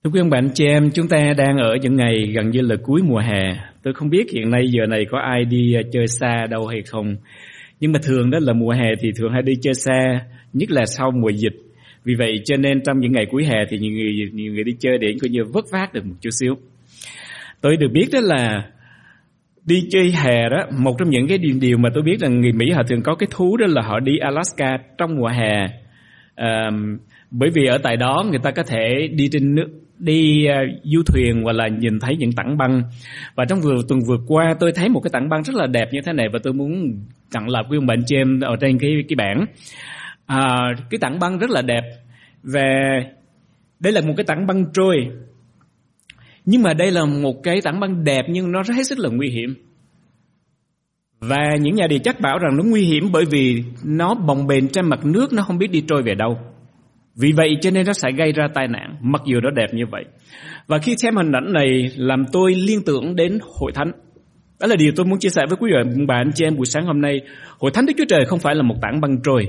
Thưa quý ông bạn chị em, chúng ta đang ở những ngày gần như là cuối mùa hè. Tôi không biết hiện nay giờ này có ai đi chơi xa đâu hay không. Nhưng mà thường đó là mùa hè thì thường hay đi chơi xa, nhất là sau mùa dịch. Vì vậy cho nên trong những ngày cuối hè thì nhiều người đi chơi để coi như vớt vát được một chút xíu. Tôi được biết đó là đi chơi hè đó, một trong những cái điều mà tôi biết là người Mỹ họ thường có cái thú đó là họ đi Alaska trong mùa hè. Bởi vì ở tại đó người ta có thể đi trên nước, đi du thuyền hoặc là nhìn thấy những tảng băng. Và trong tuần vừa qua tôi thấy một cái tảng băng rất là đẹp như thế này và tôi muốn tặng lại quý ông bạn chị em ở trên cái bảng. Cái tảng băng rất là đẹp và đây là một cái tảng băng trôi. Nhưng mà đây là một cái tảng băng đẹp nhưng nó hết sức là nguy hiểm. Và những nhà địa chất bảo rằng nó nguy hiểm bởi vì nó bồng bềnh trên mặt nước, nó không biết đi trôi về đâu. Vì vậy cho nên nó sẽ gây ra tai nạn, mặc dù nó đẹp như vậy. Và khi xem hình ảnh này làm tôi liên tưởng đến Hội Thánh. Đó là điều tôi muốn chia sẻ với quý vị bạn chị em buổi sáng hôm nay. Hội Thánh Đức Chúa Trời không phải là một tảng băng trôi,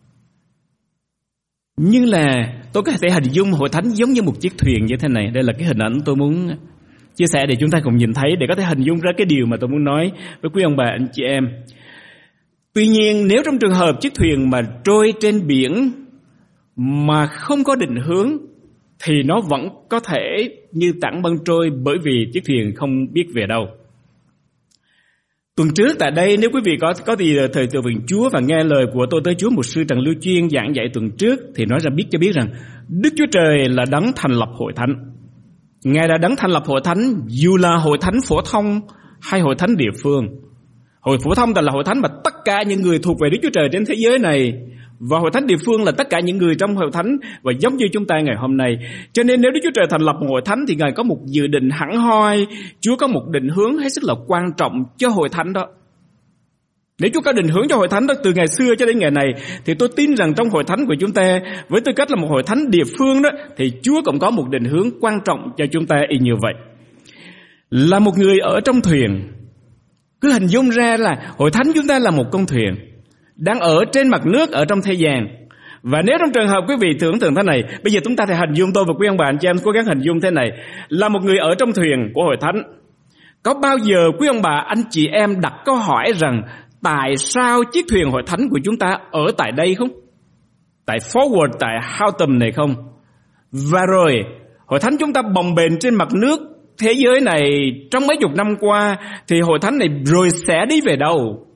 nhưng là tôi có thể hình dung Hội Thánh giống như một chiếc thuyền như thế này. Đây là cái hình ảnh tôi muốn chia sẻ để chúng ta cùng nhìn thấy, để có thể hình dung ra cái điều mà tôi muốn nói với quý ông bà anh chị em. Tuy nhiên nếu trong trường hợp chiếc thuyền mà trôi trên biển mà không có định hướng thì nó vẫn có thể như tảng băng trôi, bởi vì chiếc thuyền không biết về đâu. Tuần trước tại đây, nếu quý vị có gì thời từ vườn Chúa và nghe lời của tôi tới Chúa mục sư Trần Lưu Chuyên giảng dạy tuần trước thì nói ra cho biết rằng Đức Chúa Trời là đấng thành lập Hội Thánh. Ngài đã đấng thành lập Hội Thánh, dù là Hội Thánh phổ thông hay Hội Thánh địa phương. Hội phổ thông là Hội Thánh mà tất cả những người thuộc về Đức Chúa Trời trên thế giới này, và Hội Thánh địa phương là tất cả những người trong Hội Thánh và giống như chúng ta ngày hôm nay. Cho nên nếu Đức Chúa Trời thành lập một Hội Thánh thì Ngài có một dự định hẳn hoi. Chúa có một định hướng hết sức là quan trọng cho Hội Thánh đó. Nếu Chúa có định hướng cho Hội Thánh đó từ ngày xưa cho đến ngày này, thì tôi tin rằng trong Hội Thánh của chúng ta, với tư cách là một Hội Thánh địa phương đó, thì Chúa cũng có một định hướng quan trọng cho chúng ta y như vậy. Là một người ở trong thuyền, cứ hình dung ra là Hội Thánh chúng ta là một con thuyền đang ở trên mặt nước ở trong thế gian. Và nếu trong trường hợp quý vị tưởng tượng thế này, bây giờ chúng ta thì hình dung, tôi và quý ông bà anh chị em cố gắng hình dung thế này, là một người ở trong thuyền của Hội Thánh. Có bao giờ quý ông bà anh chị em đặt câu hỏi rằng tại sao chiếc thuyền Hội Thánh của chúng ta ở tại đây không? Tại Forward, tại Houghton này không? Và rồi Hội Thánh chúng ta bồng bềnh trên mặt nước thế giới này trong mấy chục năm qua, thì Hội Thánh này rồi sẽ đi về đâu?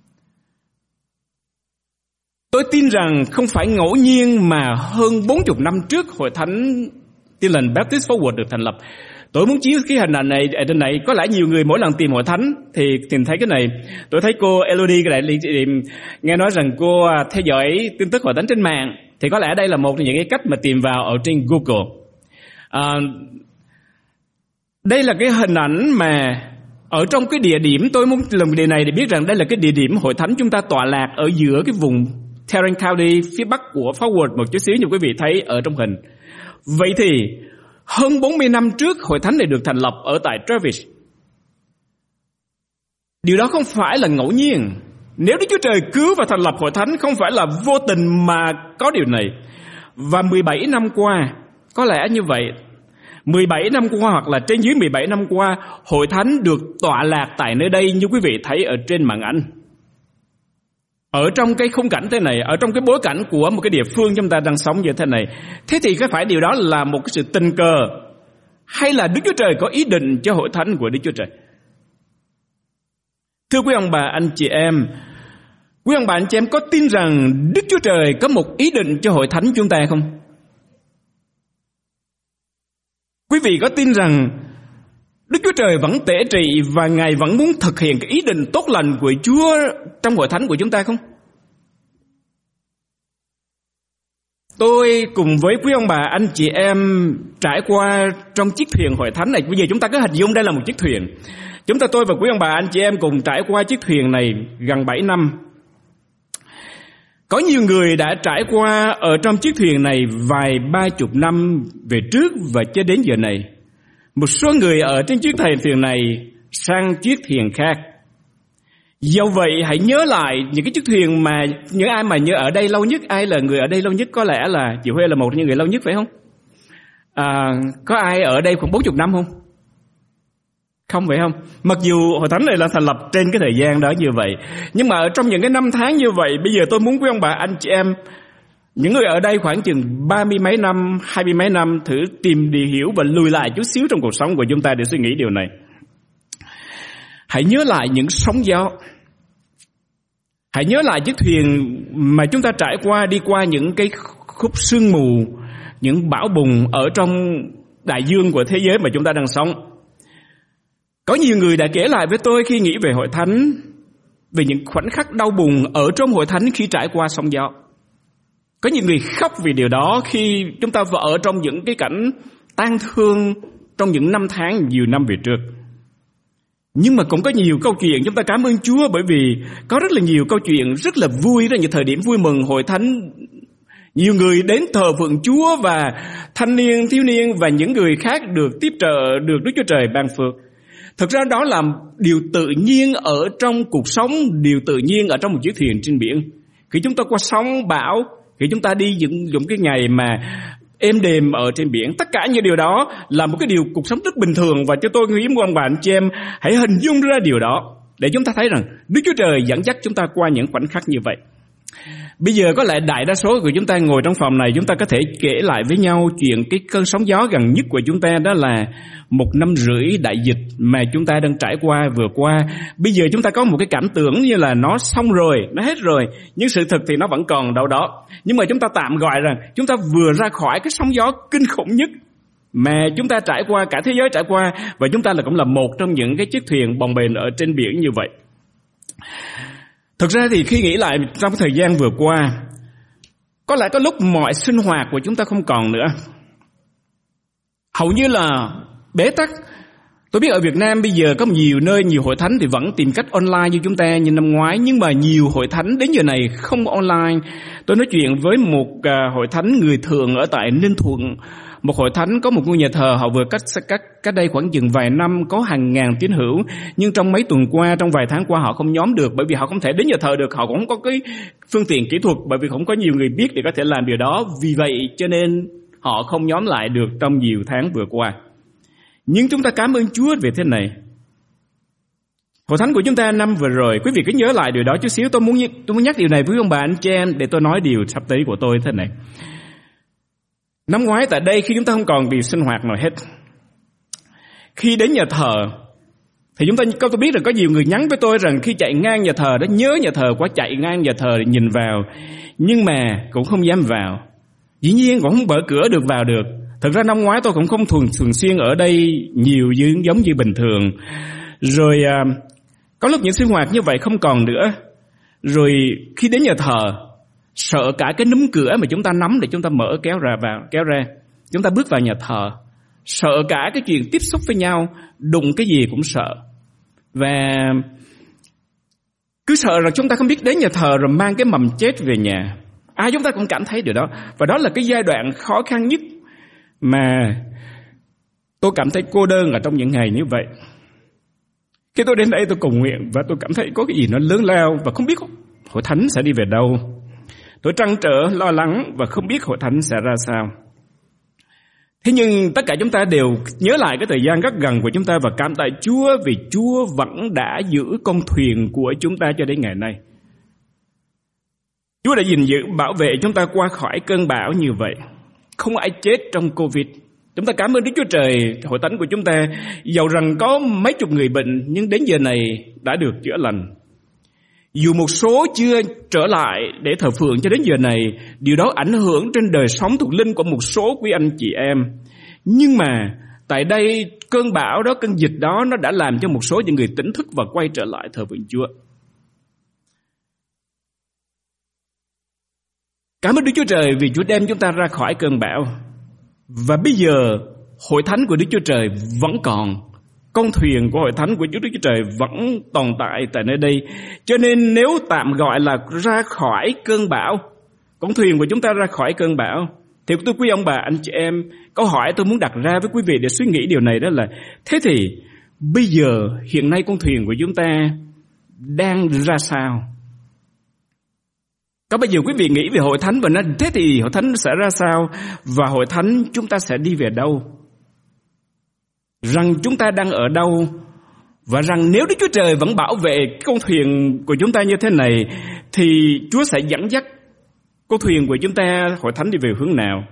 Tôi tin rằng không phải ngẫu nhiên mà hơn 40 năm trước Hội Thánh Tin Lành Baptist Forward được thành lập. Tôi muốn chiếu cái hình ảnh này ở trên này. Có lẽ nhiều người mỗi lần tìm Hội Thánh thì tìm thấy cái này. Tôi thấy cô Elodie cái này nghe nói rằng cô theo dõi tin tức Hội Thánh trên mạng, thì có lẽ đây là một trong những cái cách mà tìm vào ở trên Google. Đây là cái hình ảnh mà ở trong cái địa điểm, tôi muốn làm điều này để biết rằng đây là cái địa điểm Hội Thánh chúng ta tọa lạc ở giữa cái vùng Tarrant County phía bắc của Forward một chút xíu như quý vị thấy ở trong hình. Vậy thì hơn 40 năm trước Hội Thánh này được thành lập ở tại Travis. Điều đó không phải là ngẫu nhiên. Nếu Đức Chúa Trời cứu và thành lập Hội Thánh không phải là vô tình mà có điều này. Và 17 năm qua, có lẽ như vậy, 17 năm qua hoặc là trên dưới 17 năm qua, Hội Thánh được tọa lạc tại nơi đây như quý vị thấy ở trên màn ảnh. Ở trong cái khung cảnh thế này, ở trong cái bối cảnh của một cái địa phương chúng ta đang sống như thế này, thế thì có phải điều đó là một cái sự tình cờ, hay là Đức Chúa Trời có ý định cho Hội Thánh của Đức Chúa Trời? Thưa quý ông bà anh chị em, quý ông bà anh chị em có tin rằng Đức Chúa Trời có một ý định cho Hội Thánh chúng ta không? Quý vị có tin rằng Đức Chúa Trời vẫn tể trị và Ngài vẫn muốn thực hiện cái ý định tốt lành của Chúa trong Hội Thánh của chúng ta không? Tôi cùng với quý ông bà anh chị em trải qua trong chiếc thuyền Hội Thánh này. Bây giờ chúng ta cứ hình dung đây là một chiếc thuyền. Tôi và quý ông bà anh chị em cùng trải qua chiếc thuyền này gần 7 năm. Có nhiều người đã trải qua ở trong chiếc thuyền này vài 30 năm về trước và cho đến giờ này. Một số người ở trên chiếc thuyền này sang chiếc thuyền khác. Do vậy hãy nhớ lại những cái chiếc thuyền mà những ai mà nhớ ở đây lâu nhất, ai là người ở đây lâu nhất, có lẽ là chị Huê là một trong những người lâu nhất phải không? Có ai ở đây khoảng 40 năm không? Không phải không? Mặc dù hội thánh này là thành lập trên cái thời gian đó như vậy, nhưng mà ở trong những cái năm tháng như vậy, bây giờ tôi muốn quý ông bà anh chị em, những người ở đây khoảng chừng 30 mấy năm, 20 mấy năm, thử tìm để hiểu và lùi lại chút xíu trong cuộc sống của chúng ta để suy nghĩ điều này. Hãy nhớ lại những sóng gió. Hãy nhớ lại chiếc thuyền mà chúng ta trải qua, đi qua những cái khúc sương mù, những bão bùng ở trong đại dương của thế giới mà chúng ta đang sống. Có nhiều người đã kể lại với tôi khi nghĩ về hội thánh, về những khoảnh khắc đau buồn ở trong hội thánh khi trải qua sóng gió. Có nhiều người khóc vì điều đó khi chúng ta ở trong những cái cảnh tang thương trong những năm tháng nhiều năm về trước. Nhưng mà cũng có nhiều câu chuyện chúng ta cảm ơn Chúa, bởi vì có rất là nhiều câu chuyện rất là vui, rất là nhiều thời điểm vui mừng hội thánh. Nhiều người đến thờ phượng Chúa và thanh niên, thiếu niên và những người khác được tiếp trợ, được Đức Chúa Trời ban phước. Thực ra đó là điều tự nhiên ở trong cuộc sống, điều tự nhiên ở trong một chiếc thuyền trên biển. Khi chúng ta qua sóng bão, khi chúng ta đi những cái ngày mà êm đềm ở trên biển, tất cả những điều đó là một cái điều cuộc sống rất bình thường. Và cho tôi nghĩ với ông bạn chị em hãy hình dung ra điều đó để chúng ta thấy rằng Đức Chúa Trời dẫn dắt chúng ta qua những khoảnh khắc như vậy. Bây giờ có lẽ đại đa số của chúng ta ngồi trong phòng này, chúng ta có thể kể lại với nhau chuyện cái cơn sóng gió gần nhất của chúng ta, đó là 1 năm rưỡi đại dịch mà chúng ta đang trải qua vừa qua. Bây giờ chúng ta có một cái cảm tưởng như là nó xong rồi, nó hết rồi, nhưng sự thực thì nó vẫn còn đâu đó. Nhưng mà chúng ta tạm gọi rằng chúng ta vừa ra khỏi cái sóng gió kinh khủng nhất mà chúng ta trải qua, cả thế giới trải qua, và chúng ta cũng là một trong những cái chiếc thuyền bồng bềnh ở trên biển như vậy. Thực ra thì khi nghĩ lại trong cái thời gian vừa qua, có lẽ có lúc mọi sinh hoạt của chúng ta không còn nữa. Hầu như là bế tắc. Tôi biết ở Việt Nam bây giờ có nhiều nơi, nhiều hội thánh thì vẫn tìm cách online như chúng ta như năm ngoái, nhưng mà nhiều hội thánh đến giờ này không online. Tôi nói chuyện với một hội thánh người thường ở tại Ninh Thuận. Một hội thánh có một ngôi nhà thờ, họ vừa cách đây khoảng chừng vài năm có hàng ngàn tín hữu, nhưng trong mấy tuần qua, trong vài tháng qua họ không nhóm được, bởi vì họ không thể đến nhà thờ được, họ cũng không có cái phương tiện kỹ thuật, bởi vì không có nhiều người biết để có thể làm điều đó. Vì vậy cho nên họ không nhóm lại được trong nhiều tháng vừa qua. Nhưng chúng ta cảm ơn Chúa về thế này. Hội thánh của chúng ta năm vừa rồi, quý vị cứ nhớ lại điều đó chút xíu. Tôi muốn nhắc điều này với ông bà anh chị em để tôi nói điều sắp tới của tôi thế này. Năm ngoái tại đây, khi chúng ta không còn điều sinh hoạt nào hết, khi đến nhà thờ thì tôi biết rằng có nhiều người nhắn với tôi rằng khi chạy ngang nhà thờ đó, nhớ nhà thờ quá, chạy ngang nhà thờ để nhìn vào, nhưng mà cũng không dám vào. Dĩ nhiên cũng không mở cửa được vào được. Thực ra năm ngoái tôi cũng không thường xuyên ở đây nhiều giống như bình thường. Rồi có lúc những sinh hoạt như vậy không còn nữa. Rồi khi đến nhà thờ, sợ cả cái núm cửa mà chúng ta nắm để chúng ta mở kéo ra. Chúng ta bước vào nhà thờ, sợ cả cái chuyện tiếp xúc với nhau, đụng cái gì cũng sợ. Và cứ sợ rằng chúng ta không biết đến nhà thờ rồi mang cái mầm chết về nhà. Ai chúng ta cũng cảm thấy điều đó. Và đó là cái giai đoạn khó khăn nhất mà tôi cảm thấy cô đơn ở trong những ngày như vậy. Khi tôi đến đây tôi cầu nguyện và tôi cảm thấy có cái gì nó lớn lao và không biết hội thánh sẽ đi về đâu. Tôi trăn trở, lo lắng và không biết hội thánh sẽ ra sao. Thế nhưng tất cả chúng ta đều nhớ lại cái thời gian rất gần của chúng ta và cảm tạ Chúa vì Chúa vẫn đã giữ con thuyền của chúng ta cho đến ngày nay. Chúa đã gìn giữ, bảo vệ chúng ta qua khỏi cơn bão như vậy. Không ai chết trong Covid. Chúng ta cảm ơn Đức Chúa Trời. Hội thánh của chúng ta dầu rằng có mấy chục người bệnh, nhưng đến giờ này đã được chữa lành. Dù một số chưa trở lại để thờ phượng cho đến giờ này, điều đó ảnh hưởng trên đời sống thuộc linh của một số quý anh chị em. Nhưng mà tại đây cơn bão đó, cơn dịch đó, nó đã làm cho một số những người tỉnh thức và quay trở lại thờ phượng Chúa. Cảm ơn Đức Chúa Trời vì Chúa đem chúng ta ra khỏi cơn bão. Và bây giờ hội thánh của Đức Chúa Trời vẫn còn. Con thuyền của hội thánh của Đức Chúa Trời vẫn tồn tại nơi đây. Cho nên nếu tạm gọi là ra khỏi cơn bão, con thuyền của chúng ta ra khỏi cơn bão, thì tôi quý ông bà anh chị em, câu hỏi tôi muốn đặt ra với quý vị để suy nghĩ điều này đó là: thế thì bây giờ hiện nay con thuyền của chúng ta đang ra sao? Có bao giờ quý vị nghĩ về hội thánh và nói thế thì hội thánh sẽ ra sao? Và hội thánh chúng ta sẽ đi về đâu? Rằng chúng ta đang ở đâu? Và rằng nếu Đức Chúa Trời vẫn bảo vệ con thuyền của chúng ta như thế này, thì Chúa sẽ dẫn dắt con thuyền của chúng ta, hội thánh đi về hướng nào?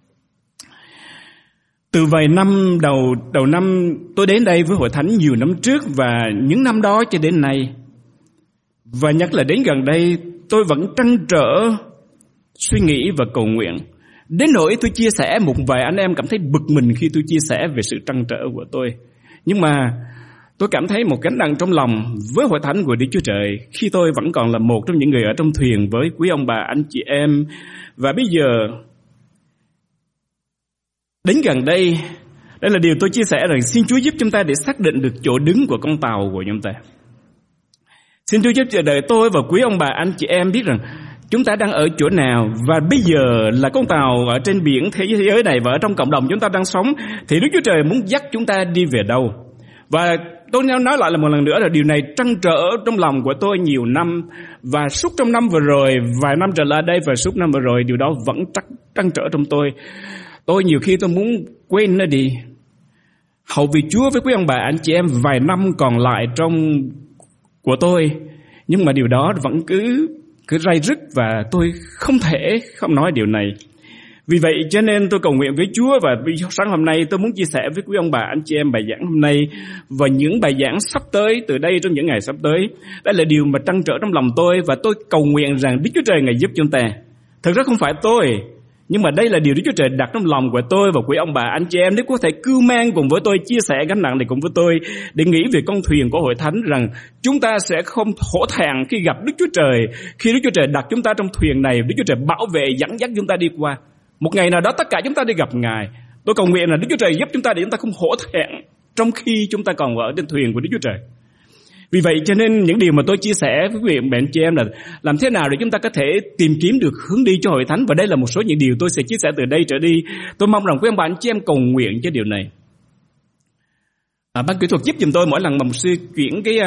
Từ vài năm đầu năm tôi đến đây với hội thánh nhiều năm trước và những năm đó cho đến nay. Và nhất là đến gần đây tôi vẫn trăn trở suy nghĩ và cầu nguyện. Đến nỗi tôi chia sẻ, một vài anh em cảm thấy bực mình khi tôi chia sẻ về sự trăn trở của tôi. Nhưng mà tôi cảm thấy một gánh nặng trong lòng với hội thánh của Đức Chúa Trời khi tôi vẫn còn là một trong những người ở trong thuyền với quý ông bà, anh chị em. Và bây giờ đến gần đây, đây là điều tôi chia sẻ rằng xin Chúa giúp chúng ta để xác định được chỗ đứng của con tàu của chúng ta. Xin Chúa giúp chờ đợi tôi và quý ông bà, anh chị em biết rằng chúng ta đang ở chỗ nào. Và bây giờ là con tàu ở trên biển thế giới này và ở trong cộng đồng chúng ta đang sống, thì Đức Chúa Trời muốn dắt chúng ta đi về đâu. Và tôi nói lại là một lần nữa là điều này trăn trở trong lòng của tôi nhiều năm. Và suốt trong năm vừa rồi, vài năm trở lại đây và suốt năm vừa rồi, điều đó vẫn trăn trở trong tôi. Tôi nhiều khi tôi muốn quên nó đi. Hầu vì Chúa với quý ông bà anh chị em vài năm còn lại trong của tôi, nhưng mà điều đó vẫn cứ ray rứt và tôi không thể không nói điều này. Vì vậy cho nên tôi cầu nguyện với Chúa, và sáng hôm nay tôi muốn chia sẻ với quý ông bà anh chị em bài giảng hôm nay và những bài giảng sắp tới từ đây trong những ngày sắp tới. Đây là điều mà trăn trở trong lòng tôi, và tôi cầu nguyện rằng Đức Chúa Trời Ngài giúp chúng ta. Thực ra không phải tôi, nhưng mà đây là điều Đức Chúa Trời đặt trong lòng của tôi và quý ông bà anh chị em. Nếu có thể cưu mang cùng với tôi, chia sẻ gánh nặng này cùng với tôi, để nghĩ về con thuyền của hội thánh, rằng chúng ta sẽ không hổ thẹn khi gặp Đức Chúa Trời. Khi Đức Chúa Trời đặt chúng ta trong thuyền này, Đức Chúa Trời bảo vệ dẫn dắt chúng ta đi qua. Một ngày nào đó tất cả chúng ta đi gặp Ngài. Tôi cầu nguyện là Đức Chúa Trời giúp chúng ta để chúng ta không hổ thẹn trong khi chúng ta còn ở trên thuyền của Đức Chúa Trời. Vì vậy cho nên những điều mà tôi chia sẻ với quý vị bạn chị em là làm thế nào để chúng ta có thể tìm kiếm được hướng đi cho hội thánh. Và đây là một số những điều tôi sẽ chia sẻ từ đây trở đi. Tôi mong rằng quý ông bạn chị em cầu nguyện cho điều này. Ban kỹ thuật giúp giùm tôi mỗi lần mà một sư chuyển cái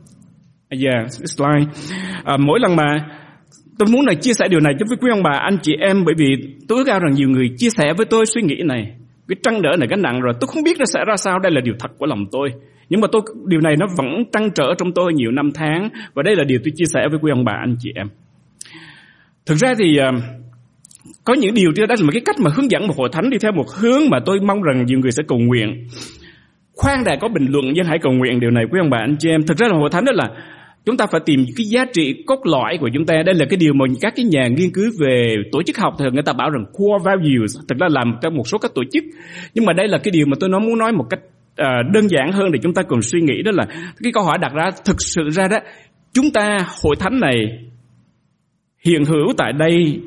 slide. Mỗi lần mà tôi muốn là chia sẻ điều này cho với quý ông bà anh chị em, bởi vì tôi ước ao rằng nhiều người chia sẻ với tôi suy nghĩ này, cái trăn trở này, gánh nặng rồi. Tôi không biết nó sẽ ra sao, đây là điều thật của lòng tôi. Nhưng mà điều này nó vẫn trăn trở trong tôi nhiều năm tháng, và đây là điều tôi chia sẻ với quý ông bà anh chị em. Thực ra thì có những điều đó là một cái cách mà hướng dẫn một hội thánh đi theo một hướng mà tôi mong rằng nhiều người sẽ cầu nguyện. Khoan đã có bình luận, nhưng hãy cầu nguyện điều này quý ông bà anh chị em. Thực ra là hội thánh đó là chúng ta phải tìm cái giá trị cốt lõi của chúng ta. Đây là cái điều mà các cái nhà nghiên cứu về tổ chức học thì người ta bảo rằng core values, thực ra làm trong một số các tổ chức. Nhưng mà đây là cái điều mà tôi muốn nói một cách đơn giản hơn để chúng ta cùng suy nghĩ. Đó là cái câu hỏi đặt ra, thực sự ra đó, chúng ta hội thánh này hiện hữu tại đây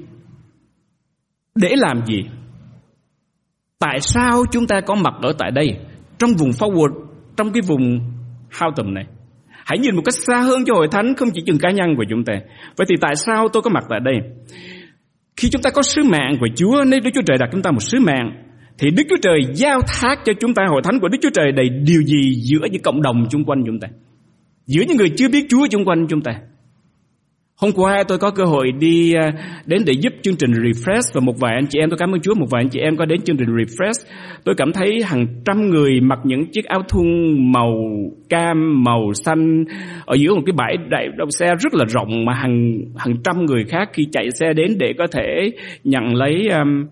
để làm gì? Tại sao chúng ta có mặt ở tại đây, trong vùng forward, trong cái vùng Houghton này? Hãy nhìn một cách xa hơn cho hội thánh, không chỉ chừng cá nhân của chúng ta. Vậy thì tại sao tôi có mặt tại đây? Khi chúng ta có sứ mạng của Chúa, nếu Đức Chúa Trời đặt chúng ta một sứ mạng, thì Đức Chúa Trời giao thác cho chúng ta, hội thánh của Đức Chúa Trời đầy điều gì giữa những cộng đồng chung quanh chúng ta, giữa những người chưa biết Chúa chung quanh chúng ta. Hôm qua tôi có cơ hội đi đến để giúp chương trình Refresh, và một vài anh chị em, tôi cảm ơn Chúa, một vài anh chị em có đến chương trình Refresh. Tôi cảm thấy hàng trăm người mặc những chiếc áo thun màu cam, màu xanh ở giữa một cái bãi đậu xe rất là rộng, mà hàng trăm người khác khi chạy xe đến để có thể nhận lấy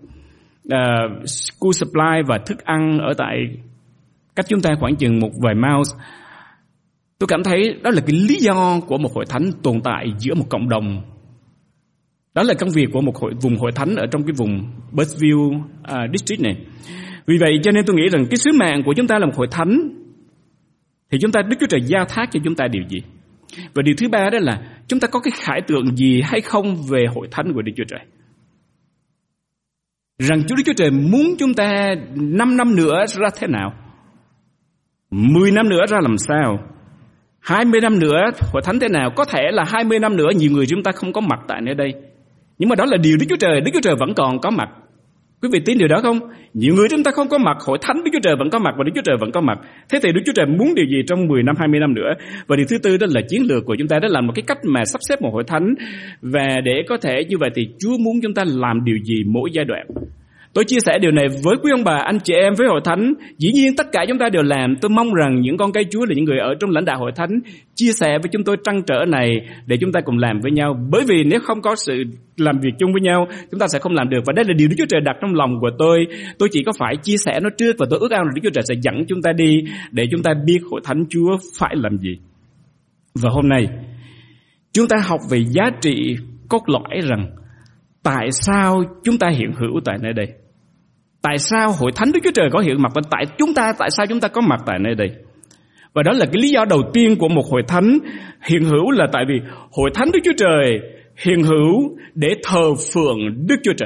school supply và thức ăn ở tại cách chúng ta khoảng chừng một vài miles. Tôi cảm thấy đó là cái lý do của một hội thánh tồn tại giữa một cộng đồng. Đó là công việc của một vùng hội thánh ở trong cái vùng Birchville District này. Vì vậy cho nên tôi nghĩ rằng cái sứ mạng của chúng ta là một hội thánh, thì chúng ta, Đức Chúa Trời giao thác cho chúng ta điều gì? Và điều thứ ba đó là chúng ta có cái khải tượng gì hay không về hội thánh của Đức Chúa Trời? Rằng Chúa Đức Chúa Trời muốn chúng ta 5 năm nữa ra thế nào? 10 năm nữa ra làm sao? 20 năm nữa hội thánh thế nào? Có thể là 20 năm nữa nhiều người chúng ta không có mặt tại nơi đây, nhưng mà đó là điều Đức Chúa Trời vẫn còn có mặt. Quý vị tin điều đó không? Nhiều người chúng ta không có mặt, hội thánh Đức Chúa Trời vẫn có mặt và Đức Chúa Trời vẫn có mặt. Thế thì Đức Chúa Trời muốn điều gì trong 10 năm, 20 năm nữa? Và điều thứ tư đó là chiến lược của chúng ta, đó là một cái cách mà sắp xếp một hội thánh. Và để có thể như vậy thì Chúa muốn chúng ta làm điều gì mỗi giai đoạn. Tôi chia sẻ điều này với quý ông bà, anh chị em, với hội thánh. Dĩ nhiên tất cả chúng ta đều làm. Tôi mong rằng những con cái Chúa là những người ở trong lãnh đạo hội thánh chia sẻ với chúng tôi trăn trở này để chúng ta cùng làm với nhau. Bởi vì nếu không có sự làm việc chung với nhau, chúng ta sẽ không làm được. Và đây là điều Đức Chúa Trời đặt trong lòng của tôi. Tôi chỉ có phải chia sẻ nó trước và tôi ước ao là Đức Chúa Trời sẽ dẫn chúng ta đi để chúng ta biết hội thánh Chúa phải làm gì. Và hôm nay chúng ta học về giá trị cốt lõi rằng tại sao chúng ta hiện hữu tại nơi đây. Tại sao hội thánh Đức Chúa Trời có hiện mặt tại sao chúng ta có mặt tại nơi đây? Và đó là cái lý do đầu tiên của một hội thánh hiện hữu, là tại vì hội thánh Đức Chúa Trời hiện hữu để thờ phượng Đức Chúa Trời.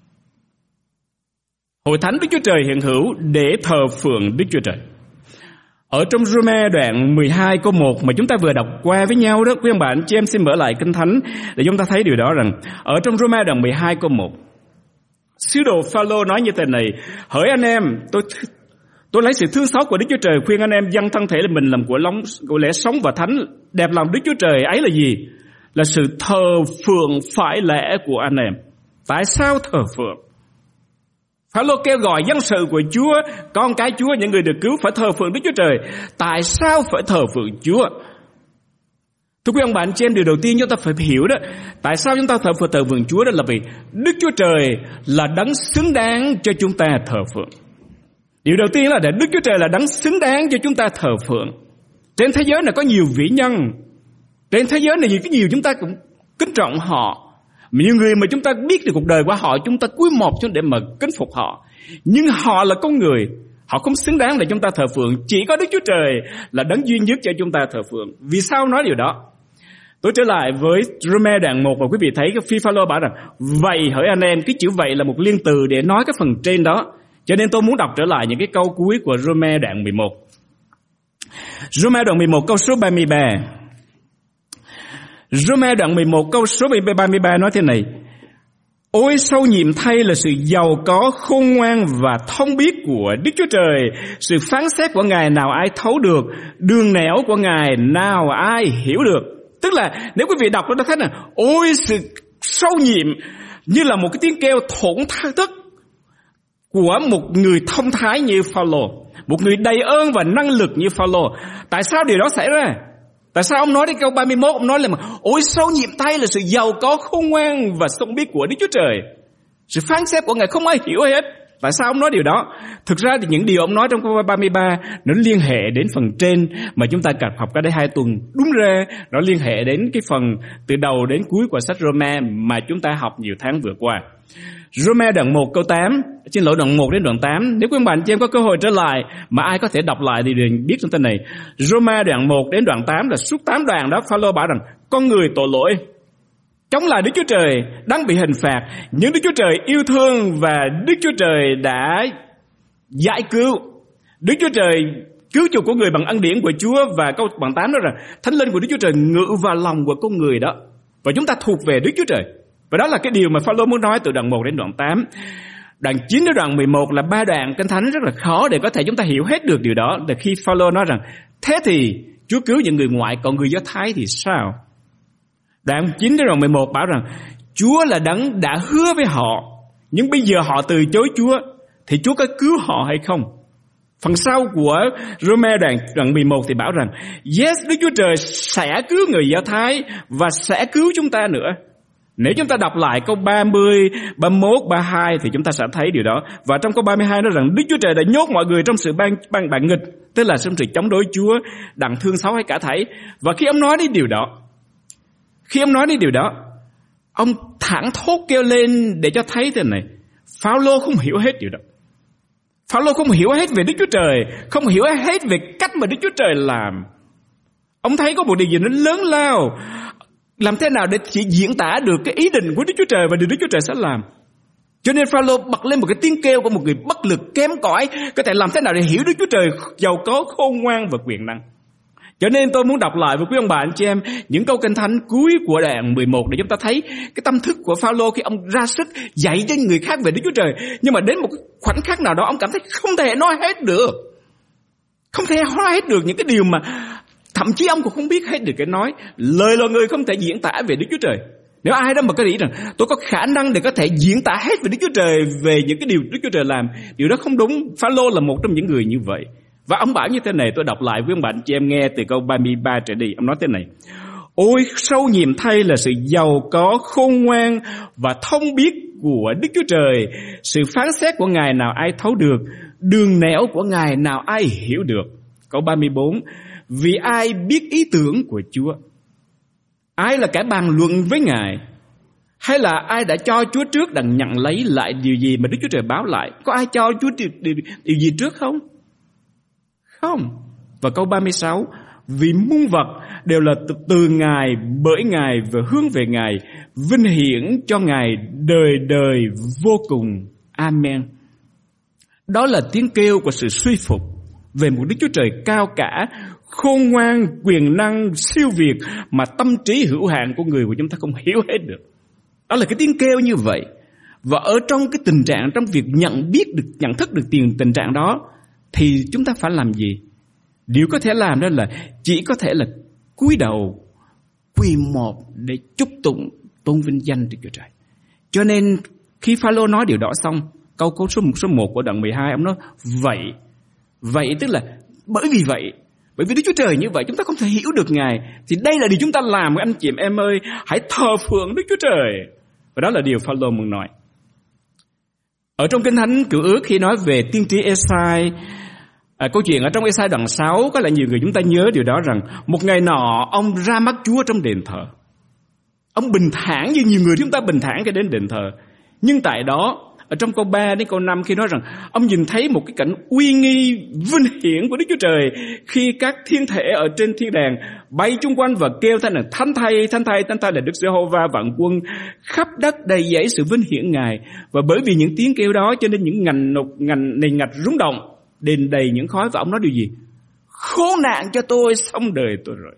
Hội thánh Đức Chúa Trời hiện hữu để thờ phượng Đức Chúa Trời. Ở trong Roma đoạn 12 câu 1 mà chúng ta vừa đọc qua với nhau đó, quý ông bà anh chị em xin mở lại Kinh Thánh để chúng ta thấy điều đó rằng ở trong Roma đoạn 12 câu 1, sứ đồ Phaolô nói như thế này: hỡi anh em, tôi lấy sự thương xót của Đức Chúa Trời khuyên anh em dâng thân thể mình làm của lẽ sống và thánh, đẹp lòng Đức Chúa Trời ấy là gì? Là sự thờ phượng phải lẽ của anh em. Tại sao thờ phượng? Phaolô kêu gọi dân sự của Chúa, con cái Chúa, những người được cứu phải thờ phượng Đức Chúa Trời. Tại sao phải thờ phượng Chúa? Thưa quý ông bà anh chị em, điều đầu tiên chúng ta phải hiểu đó, tại sao chúng ta thờ phượng Chúa, đó là vì Đức Chúa Trời là đấng xứng đáng cho chúng ta thờ phượng. Điều đầu tiên là để Đức Chúa Trời là đấng xứng đáng cho chúng ta thờ phượng. Trên thế giới này có nhiều vĩ nhân, trên thế giới này nhiều chúng ta cũng kính trọng họ. Nhiều người mà chúng ta biết được cuộc đời của họ, chúng ta cúi mọp xuống để mà kính phục họ. Nhưng họ là con người, họ không xứng đáng để chúng ta thờ phượng. Chỉ có Đức Chúa Trời là đấng duy nhất cho chúng ta thờ phượng. Vì sao nói điều đó? Tôi trở lại với Roma đoạn 1 và quý vị thấy cái phi Phaolô bảo rằng vậy hỡi anh em, cái chữ vậy là một liên từ để nói cái phần trên đó. Cho nên tôi muốn đọc trở lại những cái câu cuối của Roma đoạn 11. Roma đoạn 11 câu số 33. Roma đoạn 11 câu số 33 nói thế này: ôi sâu nhiệm thay là sự giàu có, khôn ngoan và thông biết của Đức Chúa Trời. Sự phán xét của Ngài nào ai thấu được, đường nẻo của Ngài nào ai hiểu được. Tức là nếu quý vị đọc nó thấy là ôi sự sâu nhiệm như là một cái tiếng kêu thổn thức của một người thông thái như Phaolô, một người đầy ơn và năng lực như Phaolô. Tại sao điều đó xảy ra? Tại sao ông nói đến câu 31, ông nói là ôi sâu nhiệm thay là sự giàu có, khôn ngoan và thông biết của Đức Chúa Trời. Sự phán xét của Ngài không ai hiểu hết. Tại sao ông nói điều đó? Thực ra thì những điều ông nói trong câu 33 nó liên hệ đến phần trên mà chúng ta cần học cả đây 2 tuần. Đúng ra nó liên hệ đến cái phần từ đầu đến cuối của sách Roma mà chúng ta học nhiều tháng vừa qua. Roma đoạn 1 câu 8, xin lỗi, đoạn 1 đến đoạn 8. Nếu quý bạn chị em có cơ hội trở lại mà ai có thể đọc lại thì đừng biết thông tin này. Roma đoạn 1 đến đoạn 8 là suốt 8 đoạn đó Phaolô bảo rằng con người tội lỗi chống lại Đức Chúa Trời đang bị hình phạt, nhưng Đức Chúa Trời yêu thương và Đức Chúa Trời đã giải cứu. Đức Chúa Trời cứu chuộc của người bằng ân điển của Chúa. Và câu đoạn 8 nói rằng Thánh Linh của Đức Chúa Trời ngự vào lòng của con người đó, và chúng ta thuộc về Đức Chúa Trời. Và đó là cái điều mà Phaolô muốn nói từ đoạn 1 đến đoạn 8. Đoạn 9 đến đoạn 11 là 3 đoạn Kinh Thánh rất là khó để có thể chúng ta hiểu hết được điều đó. Để khi Phaolô nói rằng thế thì Chúa cứu những người ngoại, còn người Do Thái thì sao? Đoạn 9 đến đoạn 11 bảo rằng Chúa là đấng đã hứa với họ, nhưng bây giờ họ từ chối Chúa, thì Chúa có cứu họ hay không? Phần sau của Roma đoạn 11 thì bảo rằng yes, Đức Chúa Trời sẽ cứu người Do Thái và sẽ cứu chúng ta nữa. Nếu chúng ta đọc lại câu 30, 31, 32 thì chúng ta sẽ thấy điều đó. Và trong câu 32 nói rằng Đức Chúa Trời đã nhốt mọi người trong sự bạn nghịch, tức là trong sự chống đối Chúa, đặng thương xấu hay cả thảy. Và khi ông nói đến điều đó, ông thẳng thốt kêu lên để cho thấy thế này: Phaolô không hiểu hết điều đó. Phaolô không hiểu hết về Đức Chúa Trời, không hiểu hết về cách mà Đức Chúa Trời làm. Ông thấy có một điều gì nó lớn lao, làm thế nào để chỉ diễn tả được cái ý định của Đức Chúa Trời và điều Đức Chúa Trời sẽ làm. Cho nên Phaolô bật lên một cái tiếng kêu của một người bất lực kém cỏi, có thể làm thế nào để hiểu Đức Chúa Trời giàu có, khôn ngoan và quyền năng. Cho nên tôi muốn đọc lại với quý ông bà anh chị em những câu Kinh Thánh cuối của đoạn 11 để chúng ta thấy cái tâm thức của Phao-lô khi ông ra sức dạy cho người khác về Đức Chúa Trời. Nhưng mà đến một khoảnh khắc nào đó ông cảm thấy không thể nói hết được. Không thể nói hết được những cái điều mà thậm chí ông cũng không biết hết được cái nói. Lời loài người không thể diễn tả về Đức Chúa Trời. Nếu ai đó mà có nghĩ rằng tôi có khả năng để có thể diễn tả hết về Đức Chúa Trời, về những cái điều Đức Chúa Trời làm, điều đó không đúng. Phao-lô là một trong những người như vậy. Và ông bảo như thế này, tôi đọc lại với ông bạn chị em nghe từ câu 33 trở đi. Ông nói thế này: ôi sâu nhiệm thay là sự giàu có, khôn ngoan và thông biết của Đức Chúa Trời. Sự phán xét của Ngài nào ai thấu được, đường nẻo của Ngài nào ai hiểu được. Câu 34: vì ai biết ý tưởng của Chúa? Ai là kẻ bàn luận với Ngài? Hay là ai đã cho Chúa trước đặng nhận lấy lại điều gì mà Đức Chúa Trời báo lại? Có ai cho Chúa điều gì trước không? Không. Và câu 36: vì muôn vật đều là từ Ngài, bởi Ngài và hướng về Ngài, vinh hiển cho Ngài đời đời vô cùng. Amen. Đó là tiếng kêu của sự suy phục về một Đức Chúa Trời cao cả, khôn ngoan, quyền năng, siêu việt mà tâm trí hữu hạn của người của chúng ta không hiểu hết được. Đó là cái tiếng kêu như vậy. Và ở trong cái tình trạng, trong việc nhận thức được tình trạng đó, thì chúng ta phải làm gì? Điều có thể làm đó là chỉ có thể là cúi đầu quỳ một để chúc tụng tôn vinh danh Đức Chúa Trời. Cho nên khi Phao-lô nói điều đó xong, câu số 1 của đoạn 12, ông nói vậy tức là bởi vì Đức Chúa Trời như vậy chúng ta không thể hiểu được Ngài, thì đây là điều chúng ta làm anh chị em ơi, hãy thờ phượng Đức Chúa Trời. Và đó là điều Phao-lô muốn nói. Ở trong Kinh Thánh Cựu Ước khi nói về tiên tri Ê-sai, câu chuyện ở trong Ê-sai đoạn 6, có lẽ nhiều người chúng ta nhớ điều đó, rằng một ngày nọ ông ra mắt Chúa trong đền thờ. Ông bình thản như nhiều người chúng ta bình thản khi đến đền thờ. Nhưng tại đó, ở trong câu 3 đến câu 5 khi nói rằng ông nhìn thấy một cái cảnh uy nghi vinh hiển của Đức Chúa Trời khi các thiên thể ở trên thiên đàng bay chung quanh và kêu thanh là thánh thay là Đức Giê-hô-va vạn quân, khắp đất đầy dẫy sự vinh hiển Ngài. Và bởi vì những tiếng kêu đó cho nên những nền ngạch rung động, đền đầy những khói. Và ông nói điều gì? Khốn nạn cho tôi, xong đời tôi rồi.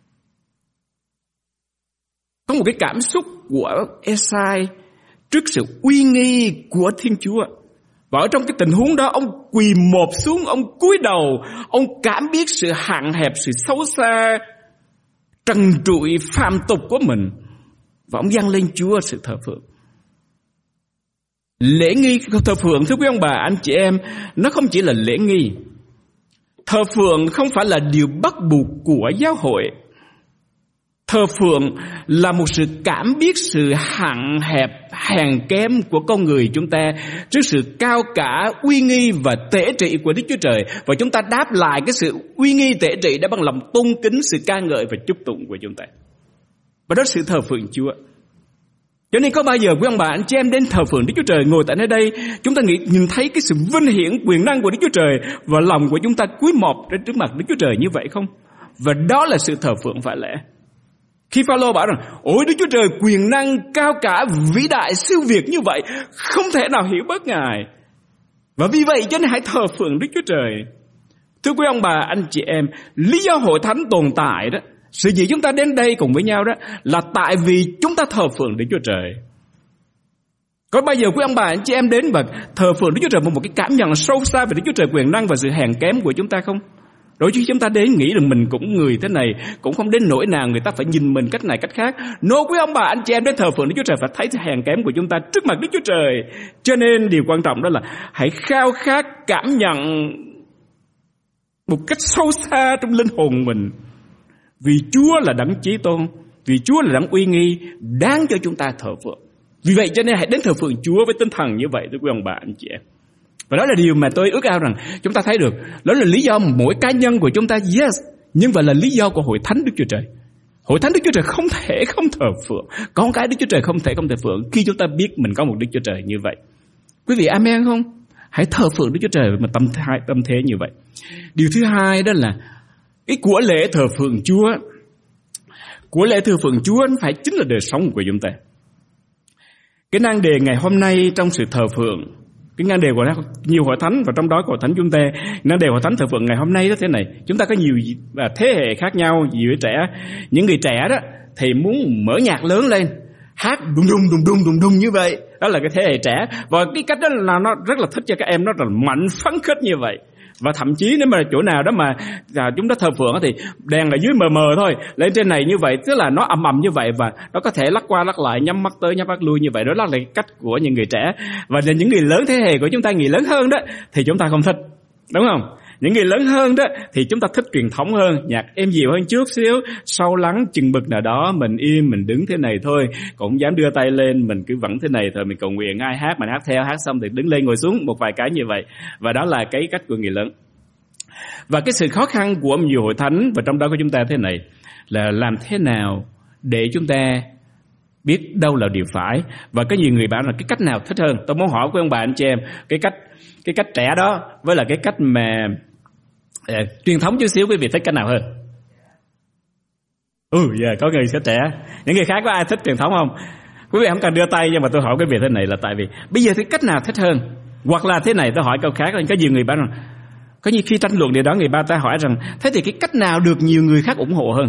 Có một cái cảm xúc của Ê-sai trước sự uy nghi của Thiên Chúa. Và ở trong cái tình huống đó, ông quỳ mọp xuống, ông cúi đầu, ông cảm biết sự hạn hẹp, sự xấu xa, trần trụi, phàm tục của mình. Và ông dâng lên Chúa sự thờ phượng. Lễ nghi thờ phượng, thưa quý ông bà, anh chị em, nó không chỉ là lễ nghi. Thờ phượng không phải là điều bắt buộc của giáo hội. Thờ phượng là một sự cảm biết sự hạn hẹp, hèn kém của con người chúng ta trước sự cao cả, uy nghi và tể trị của Đức Chúa Trời. Và chúng ta đáp lại cái sự uy nghi tể trị đó bằng lòng tôn kính, sự ca ngợi và chúc tụng của chúng ta. Và đó là sự thờ phượng Chúa. Cho nên có bao giờ quý ông bà anh chị em đến thờ phượng Đức Chúa Trời, ngồi tại nơi đây, chúng ta nhìn thấy cái sự vinh hiển, quyền năng của Đức Chúa Trời và lòng của chúng ta cúi mọp đến trước mặt Đức Chúa Trời như vậy không? Và đó là sự thờ phượng phải lẽ. Khi Phao-lô bảo rằng ôi Đức Chúa Trời quyền năng cao cả, vĩ đại, siêu việt như vậy, không thể nào hiểu bớt Ngài. Và vì vậy cho nên hãy thờ phượng Đức Chúa Trời. Thưa quý ông bà, anh chị em, lý do hội thánh tồn tại đó, sự gì chúng ta đến đây cùng với nhau đó, là tại vì chúng ta thờ phượng Đức Chúa Trời. Có bao giờ quý ông bà, anh chị em đến và thờ phượng Đức Chúa Trời một cái cảm nhận sâu xa về Đức Chúa Trời quyền năng và sự hèn kém của chúng ta không? Đôi khi chúng ta đến nghĩ rằng mình cũng người thế này, cũng không đến nỗi nào người ta phải nhìn mình cách này cách khác. Nếu quý ông bà anh chị em đến thờ phượng Đức Chúa Trời phải thấy sự hèn kém của chúng ta trước mặt Đức Chúa Trời. Cho nên điều quan trọng đó là hãy khao khát cảm nhận một cách sâu xa trong linh hồn mình, vì Chúa là đấng chí tôn, vì Chúa là đấng uy nghi, đáng cho chúng ta thờ phượng. Vì vậy cho nên hãy đến thờ phượng Chúa với tinh thần như vậy, thưa quý ông bà anh chị em. Và đó là điều mà tôi ước ao rằng chúng ta thấy được. Đó là lý do mỗi cá nhân của chúng ta, yes, nhưng mà là lý do của hội thánh Đức Chúa Trời. Hội thánh Đức Chúa Trời không thể không thờ phượng. Con cái Đức Chúa Trời không thể không thờ phượng khi chúng ta biết mình có một Đức Chúa Trời như vậy. Quý vị amen không? Hãy thờ phượng Đức Chúa Trời mà tâm thế như vậy. Điều thứ hai đó là cái của lễ thờ phượng Chúa. Của lễ thờ phượng Chúa phải chính là đời sống của chúng ta. Cái nan đề ngày hôm nay trong sự thờ phượng Cái ngang đều của nó nhiều hội thánh, và trong đó hội thánh chúng ta ngang đều hội thánh thờ phượng ngày hôm nay đó thế này. Chúng ta có nhiều thế hệ khác nhau, nhiều đứa trẻ. Những người trẻ đó thì muốn mở nhạc lớn lên, hát đùng đùng như vậy. Đó là cái thế hệ trẻ. Và cái cách đó là nó rất là thích cho các em, nó rất là mạnh phấn khích như vậy. Và thậm chí nếu mà chỗ nào đó mà chúng ta thờ phượng thì đèn ở dưới mờ mờ thôi, lên trên này như vậy, tức là nó ầm như vậy, và nó có thể lắc qua lắc lại, nhắm mắt tới nhắm mắt lui như vậy. Đó là cái cách của những người trẻ. Và những người lớn thế hệ của chúng ta, người lớn hơn đó thì chúng ta không thích, đúng không? Những người lớn hơn đó thì chúng ta thích truyền thống hơn, nhạc êm dịu hơn chút xíu, sâu lắng chừng mực nào đó, mình im mình đứng thế này thôi, cũng dám đưa tay lên, mình cứ vẫn thế này thôi, mình cầu nguyện, ai hát mình hát theo, hát xong thì đứng lên ngồi xuống một vài cái như vậy. Và đó là cái cách của người lớn. Và cái sự khó khăn của nhiều hội thánh, và trong đó của chúng ta thế này, là làm thế nào để chúng ta biết đâu là điều phải. Và có nhiều người bảo là cái cách nào thích hơn. Tôi muốn hỏi quý ông bà anh chị em, cái cách trẻ đó với là cái cách mà truyền thống chút xíu, quý vị thích cách nào hơn? Có người sẽ trẻ. Những người khác có ai thích truyền thống không? Quý vị không cần đưa tay, nhưng mà tôi hỏi quý vị thế này là tại vì bây giờ thì cách nào thích hơn? Hoặc là thế này, tôi hỏi câu khác, có nhiều người bảo rằng, có nhiều khi tranh luận điều đó, người ta hỏi rằng thế thì cái cách nào được nhiều người khác ủng hộ hơn?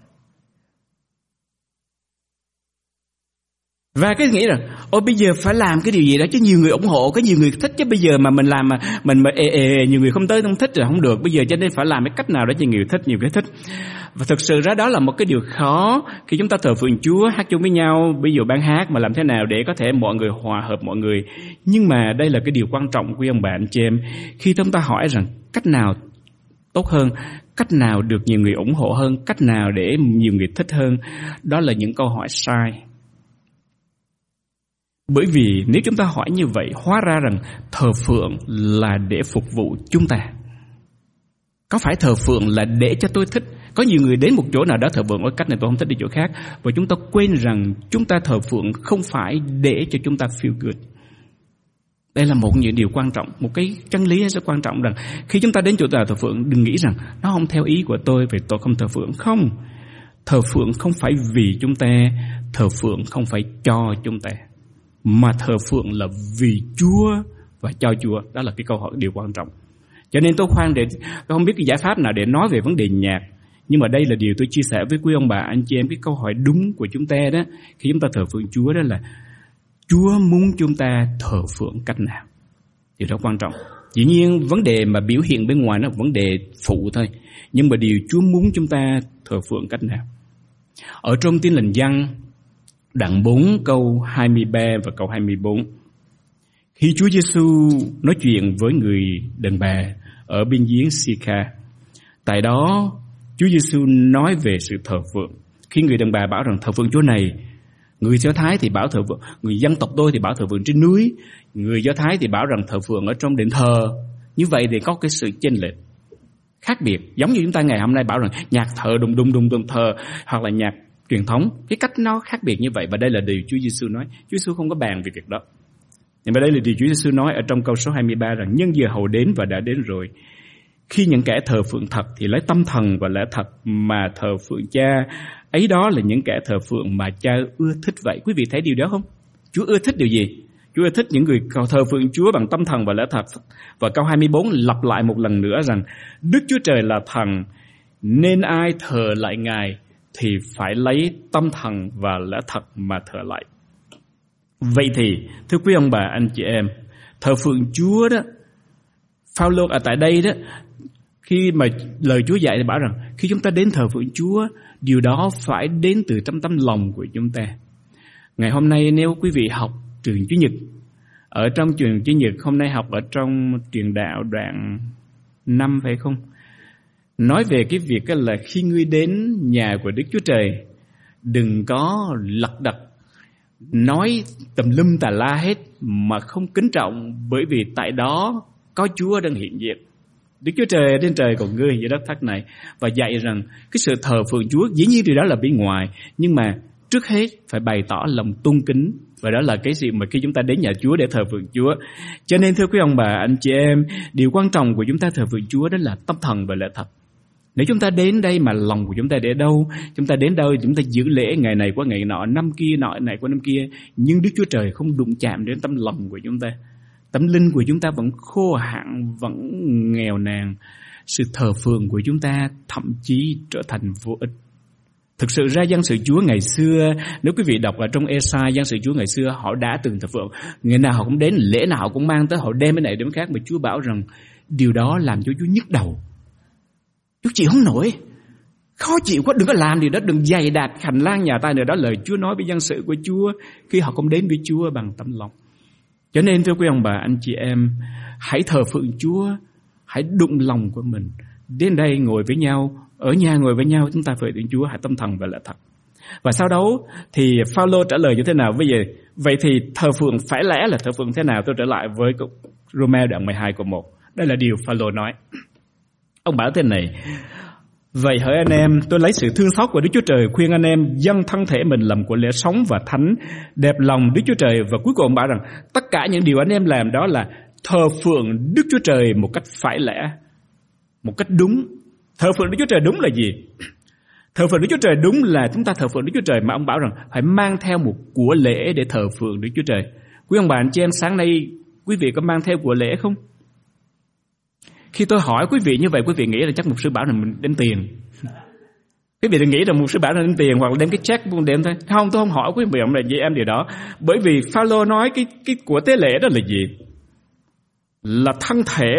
Và cái nghĩ rằng bây giờ phải làm cái điều gì đó cho nhiều người ủng hộ, có nhiều người thích, chứ bây giờ mà mình làm mà mình nhiều người không thích rồi không được. Bây giờ cho nên phải làm cái cách nào đó cho nhiều người thích. Và thực sự ra đó là một cái điều khó khi chúng ta thờ phượng Chúa, hát chung với nhau, ví dụ ban hát mà làm thế nào để có thể mọi người hòa hợp mọi người. Nhưng mà đây là cái điều quan trọng của ông bà anh chị em. Khi chúng ta hỏi rằng cách nào tốt hơn, cách nào được nhiều người ủng hộ hơn, cách nào để nhiều người thích hơn, đó là những câu hỏi sai. Bởi vì nếu chúng ta hỏi như vậy, hóa ra rằng thờ phượng là để phục vụ chúng ta. Có phải thờ phượng là để cho tôi thích? Có nhiều người đến một chỗ nào đó thờ phượng ở cách này tôi không thích đi chỗ khác. Và chúng ta quên rằng chúng ta thờ phượng không phải để cho chúng ta feel good. Đây là một những điều quan trọng, một cái chân lý rất quan trọng, rằng khi chúng ta đến chỗ thờ phượng, đừng nghĩ rằng nó không theo ý của tôi, vì tôi không thờ phượng. Không, thờ phượng không phải vì chúng ta, thờ phượng không phải cho chúng ta, mà thờ phượng là vì Chúa và cho Chúa. Đó là cái câu hỏi, điều quan trọng. Cho nên tôi không biết cái giải pháp nào để nói về vấn đề nhạc, nhưng mà đây là điều tôi chia sẻ với quý ông bà anh chị em. Cái câu hỏi đúng của chúng ta đó, khi chúng ta thờ phượng Chúa, đó là Chúa muốn chúng ta thờ phượng cách nào. Điều đó quan trọng. Dĩ nhiên vấn đề mà biểu hiện bên ngoài nó là vấn đề phụ thôi, nhưng mà điều Chúa muốn chúng ta thờ phượng cách nào. Ở trong Tin Lành Giăng đoạn 4 câu 23 và câu 24, khi Chúa Giêsu nói chuyện với người đàn bà ở biên giếng Sica, tại đó Chúa Giêsu nói về sự thờ phượng. Khi người đàn bà bảo rằng thờ phượng Chúa này, người Do Thái thì bảo thờ phượng, người dân tộc tôi thì bảo thờ phượng trên núi, người Do Thái thì bảo rằng thờ phượng ở trong đền thờ. Như vậy thì có cái sự chênh lệch khác biệt. Giống như chúng ta ngày hôm nay bảo rằng nhạc thờ đùng thờ, hoặc là nhạc truyền thống, cái cách nó khác biệt như vậy. Và đây là điều Chúa Giêsu nói. Chúa Giêsu không có bàn về việc đó. Nhưng mà đây là điều Chúa Giêsu nói ở trong câu số 23 rằng nhân giờ hầu đến và đã đến rồi, khi những kẻ thờ phượng thật thì lấy tâm thần và lẽ thật mà thờ phượng Cha, ấy đó là những kẻ thờ phượng mà Cha ưa thích. Vậy quý vị thấy điều đó không? Chúa ưa thích điều gì? Chúa ưa thích những người thờ phượng Chúa bằng tâm thần và lẽ thật. Và câu 24 lặp lại một lần nữa rằng Đức Chúa Trời là thần, nên ai thờ lại Ngài thì phải lấy tâm thần và lẽ thật mà thờ lại. Vậy thì thưa quý ông bà anh chị em, thờ phượng Chúa đó, Phao-lô ở tại đây đó, khi mà lời Chúa dạy thì bảo rằng khi chúng ta đến thờ phượng Chúa, điều đó phải đến từ trong tấm lòng của chúng ta. Ngày hôm nay nếu quý vị học trường Chúa Nhật, ở trong trường Chúa Nhật hôm nay học ở trong truyền đạo đoạn 5 phải không? Nói về cái việc là khi ngươi đến nhà của Đức Chúa Trời, đừng có lật đật nói tùm lum tà la hết mà không kính trọng, bởi vì tại đó có Chúa đang hiện diện. Đức Chúa Trời trên trời còn ngươi dưới đất thắt này. Và dạy rằng cái sự thờ phượng Chúa, dĩ nhiên điều đó là bên ngoài, nhưng mà trước hết phải bày tỏ lòng tôn kính. Và đó là cái gì mà khi chúng ta đến nhà Chúa để thờ phượng Chúa. Cho nên thưa quý ông bà anh chị em, điều quan trọng của chúng ta thờ phượng Chúa đó là tâm thần và lẽ thật. Nếu chúng ta đến đây mà lòng của chúng ta để đâu, chúng ta đến đâu chúng ta giữ lễ ngày này qua ngày nọ, năm kia nọ này qua năm kia, nhưng Đức Chúa Trời không đụng chạm đến tâm lòng của chúng ta, Tâm linh của chúng ta vẫn khô hạn, vẫn nghèo nàn. Sự thờ phượng của chúng ta thậm chí trở thành vô ích. Thực sự ra dân sự Chúa ngày xưa, nếu quý vị đọc ở trong Ê-sai, dân sự Chúa ngày xưa họ đã từng thờ phượng. Ngày nào họ cũng đến, lễ nào họ cũng mang tới, họ đem cái này đến khác. Mà Chúa bảo rằng điều đó làm cho Chúa nhức đầu. Chúa chịu không nổi, khó chịu quá, đừng có làm điều đó, đừng dày đạt hành lang nhà ta nữa. Đó lời Chúa nói với dân sự của Chúa khi họ không đến với Chúa bằng tấm lòng. Cho nên thưa quý ông bà, anh chị em, hãy thờ phượng Chúa, hãy đụng lòng của mình. Đến đây ngồi với nhau, ở nhà ngồi với nhau, chúng ta phơi thượng Chúa, hãy tâm thần và lẽ thật. Và sau đó thì Phao-lô trả lời như thế nào? Bây giờ vậy thì thờ phượng phải lẽ là thờ phượng thế nào? Tôi trở lại với Rô-me đoạn 12 câu 1. Đây là điều Phao-lô nói. Ông bảo thế này: vậy hỡi anh em, tôi lấy sự thương xót của Đức Chúa Trời khuyên anh em dâng thân thể mình làm của lễ sống và thánh, đẹp lòng Đức Chúa Trời. Và cuối cùng ông bảo rằng tất cả những điều anh em làm đó là thờ phượng Đức Chúa Trời một cách phải lẽ, một cách đúng. Thờ phượng Đức Chúa Trời đúng là gì? Thờ phượng Đức Chúa Trời đúng là chúng ta thờ phượng Đức Chúa Trời mà ông bảo rằng phải mang theo một của lễ để thờ phượng Đức Chúa Trời. Quý ông bà anh chị em, sáng nay quý vị có mang theo của lễ không? Khi tôi hỏi quý vị như vậy, quý vị nghĩ là chắc mục sư bảo là mình đem tiền. Quý vị đừng nghĩ là mục sư bảo là đem tiền hoặc là đem cái check đem thôi. Không, tôi không hỏi quý vị là gì em điều đó. Bởi vì Phao-lô nói cái của tế lễ đó là gì? Là thân thể.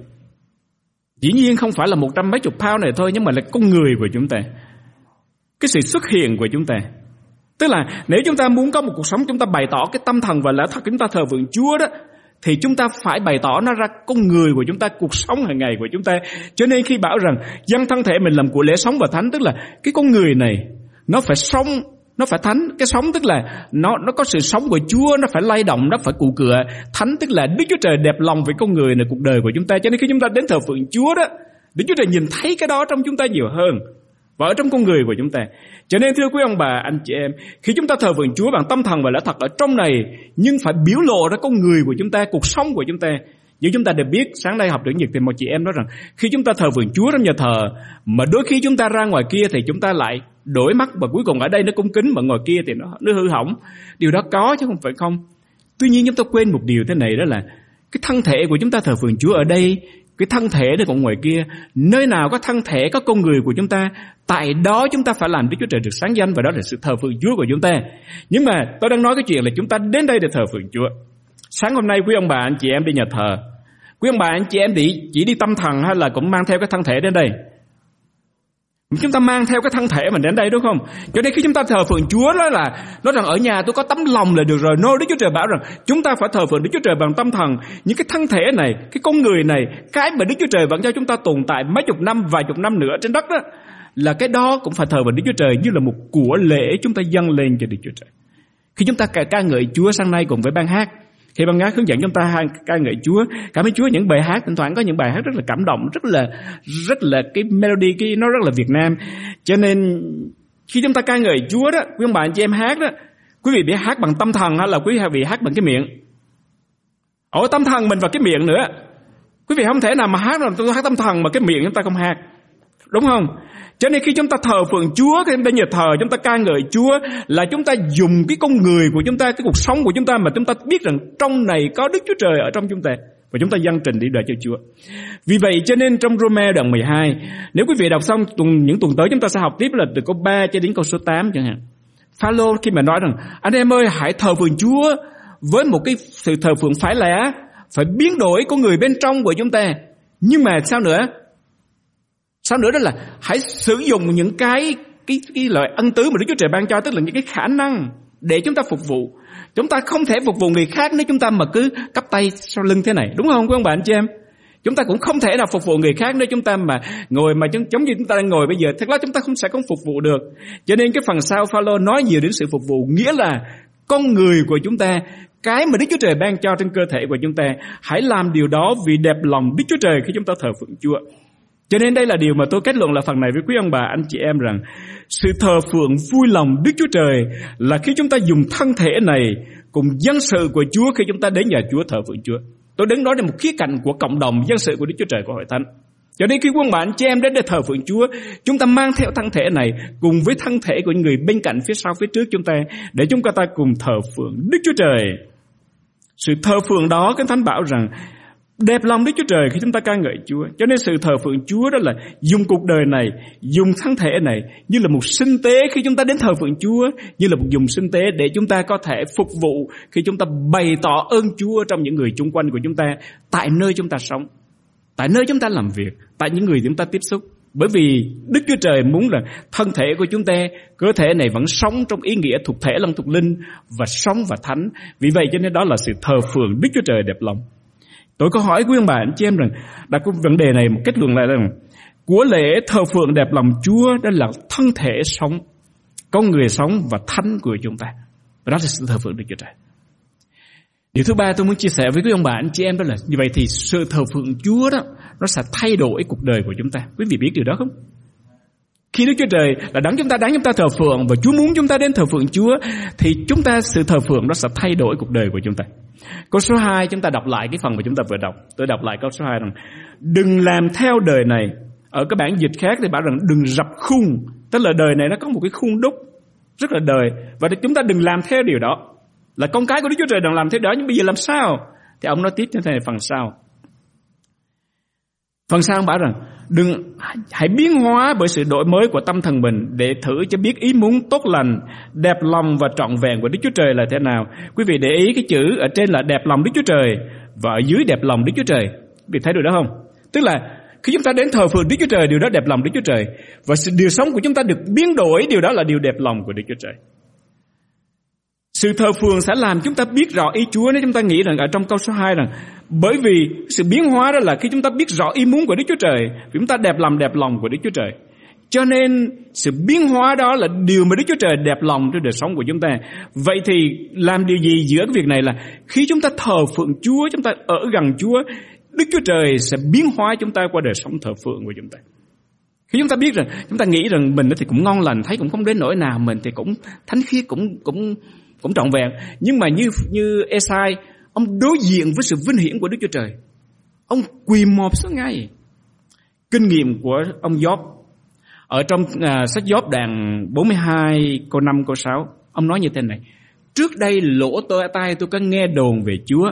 Dĩ nhiên không phải là 100 mấy chục pound này thôi, nhưng mà là con người của chúng ta, cái sự xuất hiện của chúng ta. Tức là nếu chúng ta muốn có một cuộc sống, chúng ta bày tỏ cái tâm thần và lẽ thật chúng ta thờ phượng Chúa đó, thì chúng ta phải bày tỏ nó ra con người của chúng ta, cuộc sống hàng ngày của chúng ta. Cho nên khi bảo rằng dâng thân thể mình làm của lễ sống và thánh, tức là cái con người này nó phải sống, nó phải thánh. Cái sống tức là nó có sự sống của Chúa, nó phải lay động, nó phải cụ cựa. Thánh tức là Đức Chúa Trời đẹp lòng với con người này, cuộc đời của chúng ta. Cho nên khi chúng ta đến thờ phượng Chúa đó, Đức Chúa Trời nhìn thấy cái đó trong chúng ta nhiều hơn và ở trong con người của chúng ta. Cho nên thưa quý ông bà, anh chị em, khi chúng ta thờ phượng Chúa bằng tâm thần và lẽ thật ở trong này, nhưng phải biểu lộ ra con người của chúng ta, cuộc sống của chúng ta. Như chúng ta đều biết, sáng nay học chủ nhật thì một chị em nói rằng khi chúng ta thờ phượng Chúa trong nhà thờ, mà đôi khi chúng ta ra ngoài kia thì chúng ta lại đổi mắt, và cuối cùng ở đây nó cung kính mà ngoài kia thì nó hư hỏng. Điều đó có chứ không phải không. Tuy nhiên chúng ta quên một điều thế này, đó là cái thân thể của chúng ta thờ phượng Chúa ở đây, cái thân thể nó còn ngoài kia. Nơi nào có thân thể, có con người của chúng ta, tại đó chúng ta phải làm Đức Chúa Trời được sáng danh, và đó là sự thờ phượng Chúa của chúng ta. Nhưng mà tôi đang nói cái chuyện là chúng ta đến đây để thờ phượng Chúa. Sáng hôm nay quý ông bà anh chị em đi nhà thờ, quý ông bà anh chị em thì chỉ đi tâm thần hay là cũng mang theo cái thân thể đến đây? Chúng ta mang theo cái thân thể mình đến đây đúng không? Cho nên khi chúng ta thờ phượng Chúa đó là nói rằng ở nhà tôi có tấm lòng là được rồi. No, Đức Chúa Trời bảo rằng chúng ta phải thờ phượng Đức Chúa Trời bằng tâm thần. Những cái thân thể này, cái con người này, cái mà Đức Chúa Trời vẫn cho chúng ta tồn tại mấy chục năm, vài chục năm nữa trên đất đó, là cái đó cũng phải thờ phượng Đức Chúa Trời như là một của lễ chúng ta dâng lên cho Đức Chúa Trời. Khi chúng ta ca ngợi Chúa sáng nay cùng với ban hát, khi ban hát hướng dẫn chúng ta ca ngợi Chúa, cảm ơn Chúa những bài hát, thỉnh thoảng có những bài hát rất là cảm động, rất là cái melody nó rất là Việt Nam. Cho nên khi chúng ta ca ngợi Chúa đó, quý ông bà anh chị em hát đó, quý vị biết hát bằng tâm thần hay là quý vị hát bằng cái miệng? Tâm thần mình và cái miệng nữa. Quý vị không thể nào mà hát rồi tôi hát tâm thần mà cái miệng chúng ta không hát, đúng không? Cho nên khi chúng ta thờ phượng Chúa, khi chúng ta nhà thờ, chúng ta ca ngợi Chúa là chúng ta dùng cái con người của chúng ta, cái cuộc sống của chúng ta mà chúng ta biết rằng trong này có Đức Chúa Trời ở trong chúng ta, và chúng ta dâng trình đi đời cho Chúa. Vì vậy cho nên trong Rô-me đoạn 12, nếu quý vị đọc xong những tuần tới chúng ta sẽ học tiếp là từ câu 3 cho đến câu số 8 chẳng hạn. Phao-lô khi mà nói rằng anh em ơi hãy thờ phượng Chúa với một cái sự thờ phượng phải lẽ, phải biến đổi con người bên trong của chúng ta. Nhưng mà sao nữa? Sao nữa đó là hãy sử dụng những cái loại ân tứ mà Đức Chúa Trời ban cho, tức là những cái khả năng để chúng ta phục vụ. Chúng ta không thể phục vụ người khác nếu chúng ta mà cứ cắp tay sau lưng thế này, đúng không quý ông bà anh chị em? Chúng ta cũng không thể nào phục vụ người khác nếu chúng ta mà ngồi mà giống như chúng ta đang ngồi bây giờ, thật ra chúng ta sẽ không phục vụ được. Cho nên cái phần sau Phao-lô nói nhiều đến sự phục vụ, nghĩa là con người của chúng ta, cái mà Đức Chúa Trời ban cho trên cơ thể của chúng ta, hãy làm điều đó vì đẹp lòng Đức Chúa Trời khi chúng ta thờ phượng Chúa. Cho nên đây là điều mà tôi kết luận là phần này với quý ông bà anh chị em rằng sự thờ phượng vui lòng Đức Chúa Trời là khi chúng ta dùng thân thể này cùng dân sự của Chúa khi chúng ta đến nhà Chúa thờ phượng Chúa. Tôi đứng nói đến một khía cạnh của cộng đồng dân sự của Đức Chúa Trời của hội thánh. Cho nên khi quý ông bà anh chị em đến để thờ phượng Chúa, chúng ta mang theo thân thể này cùng với thân thể của những người bên cạnh, phía sau, phía trước chúng ta, để chúng ta cùng thờ phượng Đức Chúa Trời. Sự thờ phượng đó, Kinh Thánh bảo rằng đẹp lòng Đức Chúa Trời khi chúng ta ca ngợi Chúa. Cho nên sự thờ phượng Chúa đó là dùng cuộc đời này, dùng thân thể này như là một sinh tế khi chúng ta đến thờ phượng Chúa, như là một dùng sinh tế để chúng ta có thể phục vụ khi chúng ta bày tỏ ơn Chúa trong những người chung quanh của chúng ta, tại nơi chúng ta sống, tại nơi chúng ta làm việc, tại những người chúng ta tiếp xúc. Bởi vì Đức Chúa Trời muốn là thân thể của chúng ta, cơ thể này vẫn sống trong ý nghĩa thuộc thể lẫn thuộc linh và sống và thánh. Vì vậy cho nên đó là sự thờ phượng Đức Chúa Trời đẹp lòng. Tôi có hỏi quý ông bà anh chị em rằng, đặt cái vấn đề này một kết luận lại rằng, của lễ thờ phượng đẹp lòng Chúa đó là thân thể sống, con người sống và thánh của chúng ta. Và đó là sự thờ phượng Đức Chúa Trời. Điều thứ ba tôi muốn chia sẻ với quý ông bà anh chị em đó là, như vậy thì sự thờ phượng Chúa đó nó sẽ thay đổi cuộc đời của chúng ta. Quý vị biết điều đó không? Khi Đức Chúa Trời là đáng chúng ta thờ phượng và Chúa muốn chúng ta đến thờ phượng Chúa, thì chúng ta sự thờ phượng nó sẽ thay đổi cuộc đời của chúng ta. Câu số 2 chúng ta đọc lại cái phần mà chúng ta vừa đọc. Tôi đọc lại câu số 2 rằng, đừng làm theo đời này. Ở các bản dịch khác thì bảo rằng đừng rập khung, tức là đời này nó có một cái khung đúc rất là đời, và chúng ta đừng làm theo điều đó. Là con cái của Đức Chúa Trời đừng làm theo đó, nhưng bây giờ làm sao? Thì ông nói tiếp như thế này phần sau. Phần sau ông bảo rằng, hãy biến hóa bởi sự đổi mới của tâm thần mình để thử cho biết ý muốn tốt lành, đẹp lòng và trọn vẹn của Đức Chúa Trời là thế nào. Quý vị để ý cái chữ ở trên là đẹp lòng Đức Chúa Trời và ở dưới đẹp lòng Đức Chúa Trời. Quý vị thấy được đó không? Tức là khi chúng ta đến thờ phượng Đức Chúa Trời, điều đó đẹp lòng Đức Chúa Trời, và điều sống của chúng ta được biến đổi, điều đó là điều đẹp lòng của Đức Chúa Trời. Sự thờ phượng sẽ làm chúng ta biết rõ ý Chúa. Nếu chúng ta nghĩ rằng ở trong câu số 2 rằng, bởi vì sự biến hóa đó là khi chúng ta biết rõ ý muốn của Đức Chúa Trời, vì chúng ta đẹp lòng của Đức Chúa Trời. Cho nên sự biến hóa đó là điều mà Đức Chúa Trời đẹp lòng trong đời sống của chúng ta. Vậy thì làm điều gì giữa cái việc này là khi chúng ta thờ phượng Chúa, chúng ta ở gần Chúa, Đức Chúa Trời sẽ biến hóa chúng ta qua đời sống thờ phượng của chúng ta. Khi chúng ta biết rằng, chúng ta nghĩ rằng mình thì cũng ngon lành, thấy cũng không đến nỗi nào, mình thì cũng thánh khiết, cũng trọn vẹn. Nhưng mà như Esai, ông đối diện với sự vinh hiển của Đức Chúa Trời, ông quỳ mọp xuống ngay. Kinh nghiệm của ông Gióp ở trong sách Gióp đoạn 42 câu 5 câu 6, ông nói như thế này: trước đây lỗ tai tôi có nghe đồn về Chúa,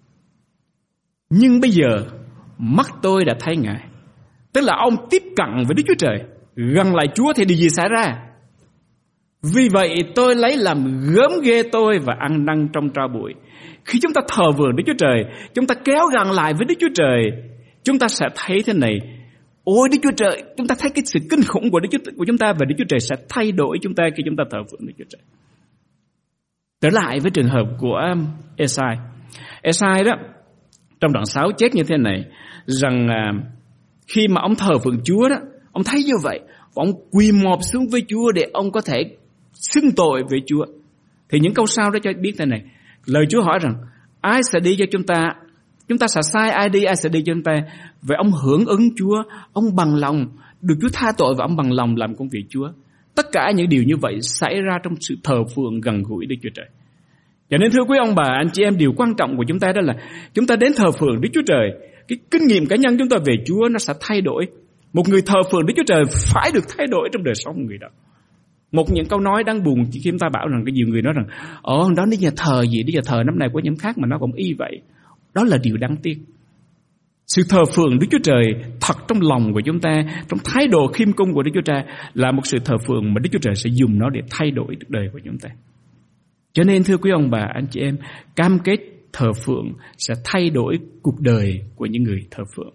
nhưng bây giờ mắt tôi đã thấy Ngài. Tức là ông tiếp cận với Đức Chúa Trời, gần lại Chúa thì điều gì xảy ra? Vì vậy tôi lấy làm gớm ghê tôi và ăn năn trong tro bụi. Khi chúng ta thờ phượng Đức Chúa Trời, chúng ta kéo gần lại với Đức Chúa Trời, chúng ta sẽ thấy thế này: ôi Đức Chúa Trời, chúng ta thấy cái sự kinh khủng của chúng ta, và Đức Chúa Trời sẽ thay đổi chúng ta khi chúng ta thờ phượng Đức Chúa Trời. Trở lại với trường hợp của Esai. Esai đó, trong đoạn 6 chép như thế này, rằng khi mà ông thờ phượng Chúa đó, ông thấy như vậy, và ông quỳ mọp xuống với Chúa để ông có thể xưng tội với Chúa. Thì những câu sau đó cho biết thế này: lời Chúa hỏi rằng, ai sẽ đi cho chúng ta? Chúng ta sẽ sai ai đi, ai sẽ đi cho chúng ta? Vậy ông hưởng ứng Chúa, ông bằng lòng được Chúa tha tội, và ông bằng lòng làm công việc Chúa. Tất cả những điều như vậy xảy ra trong sự thờ phượng gần gũi Đức Chúa Trời. Cho nên thưa quý ông bà, anh chị em, điều quan trọng của chúng ta đó là chúng ta đến thờ phượng Đức Chúa Trời. Cái kinh nghiệm cá nhân chúng ta về Chúa nó sẽ thay đổi. Một người thờ phượng Đức Chúa Trời phải được thay đổi trong đời sống của người đó. Một những câu nói đáng buồn khi chúng ta bảo rằng cái nhiều người nói rằng, đó đi nhà thờ gì, đi nhà thờ năm nay có nhóm khác mà nó cũng y vậy. Đó là điều đáng tiếc. Sự thờ phượng Đức Chúa Trời thật trong lòng của chúng ta, trong thái độ khiêm cung của Đức Chúa Trời, là một sự thờ phượng mà Đức Chúa Trời sẽ dùng nó để thay đổi cuộc đời của chúng ta. Cho nên thưa quý ông bà, anh chị em, cam kết thờ phượng sẽ thay đổi cuộc đời của những người thờ phượng.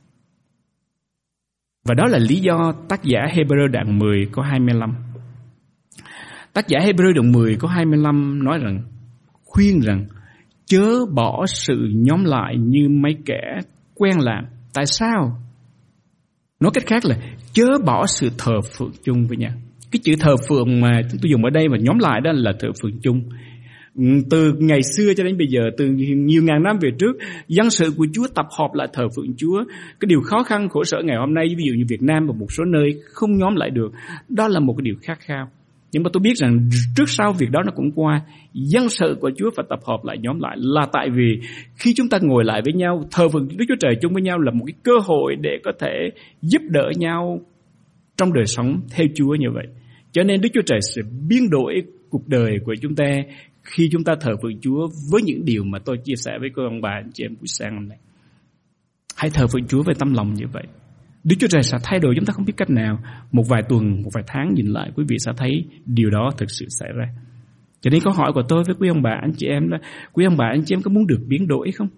Và đó là lý do tác giả Hebrew đoạn 10 câu 25. Tác giả Hebrew đoạn 10 câu 25 nói rằng, khuyên rằng chớ bỏ sự nhóm lại như mấy kẻ quen làm. Tại sao? Nói cách khác là chớ bỏ sự thờ phượng chung với nhau. Cái chữ thờ phượng mà chúng tôi dùng ở đây mà nhóm lại đó là thờ phượng chung. Từ ngày xưa cho đến bây giờ, từ nhiều ngàn năm về trước, dân sự của Chúa tập hợp lại thờ phượng Chúa. Cái điều khó khăn khổ sở ngày hôm nay, ví dụ như Việt Nam và một số nơi không nhóm lại được, đó là một cái điều khát khao. Nhưng mà tôi biết rằng trước sau việc đó nó cũng qua. Dân sự của Chúa phải tập hợp lại, nhóm lại, là tại vì khi chúng ta ngồi lại với nhau, thờ phượng Đức Chúa Trời chung với nhau là một cái cơ hội để có thể giúp đỡ nhau trong đời sống theo Chúa như vậy. Cho nên Đức Chúa Trời sẽ biến đổi cuộc đời của chúng ta khi chúng ta thờ phượng Chúa với những điều mà tôi chia sẻ với cô ông bà anh chị em buổi sáng hôm nay. Hãy thờ phượng Chúa với tâm lòng như vậy. Đức Chúa Trời sẽ thay đổi chúng ta không biết cách nào. Một vài tuần, một vài tháng nhìn lại, quý vị sẽ thấy điều đó thực sự xảy ra. Cho nên câu hỏi của tôi với quý ông bà anh chị em là, quý ông bà anh chị em có muốn được biến đổi không?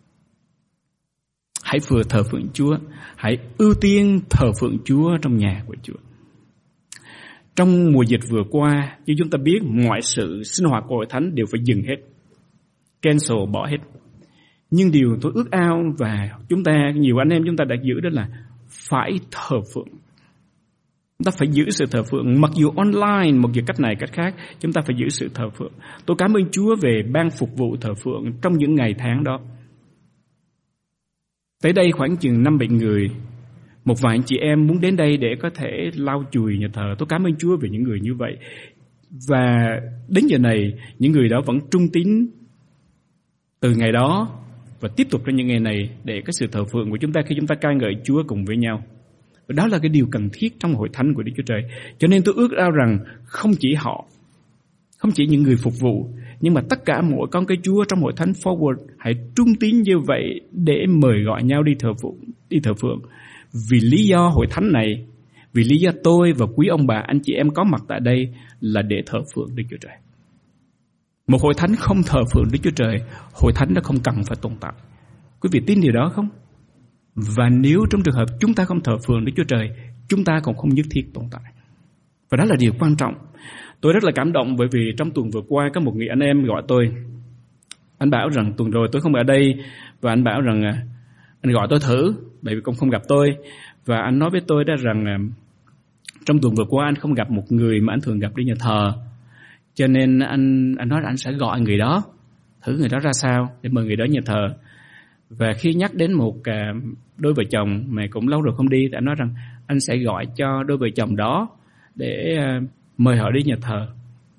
Hãy vừa thờ phượng Chúa, hãy ưu tiên thờ phượng Chúa trong nhà của Chúa. Trong mùa dịch vừa qua, như chúng ta biết, mọi sự sinh hoạt của hội thánh đều phải dừng hết, cancel, bỏ hết. Nhưng điều tôi ước ao và chúng ta, nhiều anh em chúng ta đã giữ đó là phải thờ phượng. Chúng ta phải giữ sự thờ phượng, mặc dù online, mặc dù cách này cách khác, chúng ta phải giữ sự thờ phượng. Tôi cảm ơn Chúa về ban phục vụ thờ phượng trong những ngày tháng đó. Tới đây khoảng chừng 5-7 người, một vài anh chị em muốn đến đây để có thể lau chùi nhà thờ. Tôi cảm ơn Chúa về những người như vậy. Và đến giờ này, những người đó vẫn trung tín từ ngày đó và tiếp tục trong những ngày này để cái sự thờ phượng của chúng ta khi chúng ta ca ngợi Chúa cùng với nhau. Và đó là cái điều cần thiết trong hội thánh của Đức Chúa Trời. Cho nên tôi ước ao rằng không chỉ họ, không chỉ những người phục vụ, nhưng mà tất cả mỗi con cái Chúa trong hội thánh Forward hãy trung tín như vậy để mời gọi nhau đi thờ phượng. Vì lý do hội thánh này, vì lý do tôi và quý ông bà anh chị em có mặt tại đây là để thờ phượng Đức Chúa Trời. Một hội thánh không thờ phượng Đức Chúa Trời, hội thánh đó không cần phải tồn tại. Quý vị tin điều đó không? Và nếu trong trường hợp chúng ta không thờ phượng Đức Chúa Trời, chúng ta cũng không nhất thiết tồn tại. Và đó là điều quan trọng. Tôi rất là cảm động bởi vì trong tuần vừa qua có một người anh em gọi tôi. Anh bảo rằng tuần rồi tôi không ở đây, và anh bảo rằng anh gọi tôi thử, bởi vì cũng không gặp tôi. Và anh nói với tôi đó rằng trong tuần vừa qua anh không gặp một người mà anh thường gặp đi nhà thờ. Cho nên anh nói là anh sẽ gọi người đó, thử người đó ra sao để mời người đó nhà thờ. Và khi nhắc đến một đôi vợ chồng mà cũng lâu rồi không đi, thì anh nói rằng anh sẽ gọi cho đôi vợ chồng đó để mời họ đi nhà thờ.